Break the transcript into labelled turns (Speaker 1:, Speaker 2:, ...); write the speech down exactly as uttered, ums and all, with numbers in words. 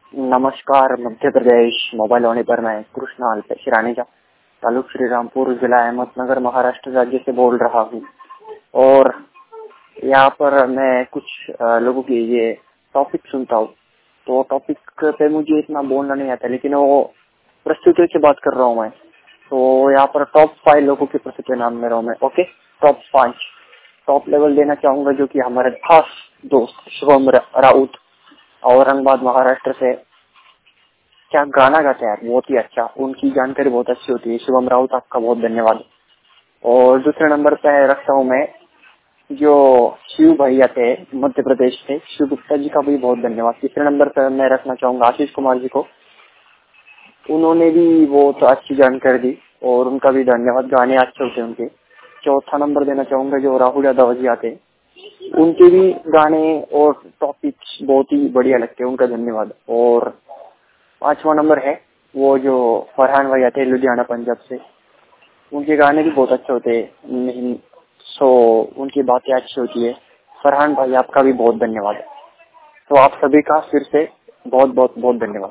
Speaker 1: नमस्कार। मध्य प्रदेश मोबाइल होने पर मैं कृष्णा अल्पेश राणेजा, तालुक श्री रामपुर, जिला अहमदनगर, महाराष्ट्र राज्य से बोल रहा हूँ। और यहाँ पर मैं कुछ अ, लोगों की ये टॉपिक सुनता हूँ, तो टॉपिक पे मुझे इतना बोलना नहीं आता, लेकिन वो प्रस्तुतियों की बात कर रहा हूँ मैं। तो यहाँ पर टॉप फाइव लोगों की प्रस्तुति नाम ले रहा हूँ मैं। ओके, टॉप पांच टॉप लेवल देना चाहूंगा, जो कि हमारे खास दोस्त शुभम रा- राउत, औरंगाबाद महाराष्ट्र से। क्या गाना गाते हैं यार, बहुत ही अच्छा, उनकी जानकारी बहुत अच्छी होती है। शुभम राउत, आपका बहुत धन्यवाद। और दूसरे नंबर पे रखता हूँ मैं जो शिव भैया थे मध्य प्रदेश से, शिव गुप्ता जी का भी बहुत धन्यवाद। तीसरे नंबर पे मैं रखना चाहूंगा आशीष कुमार जी को, उन्होंने भी बहुत अच्छी जानकारी दी और उनका भी धन्यवाद, गाने अच्छे होते हैं उनके। चौथा नंबर देना चाहूंगा जो राहुल यादव जी आते, उनके भी गाने और टॉपिक्स बहुत ही बढ़िया लगते हैं, उनका धन्यवाद। और पांचवा नंबर है वो जो फरहान भाई आते हैं लुधियाना पंजाब से, उनके गाने भी बहुत अच्छे होते हैं, सो उनकी बातें अच्छी होती है। फरहान भाई, आपका भी बहुत धन्यवाद। तो आप सभी का फिर से बहुत बहुत बहुत धन्यवाद।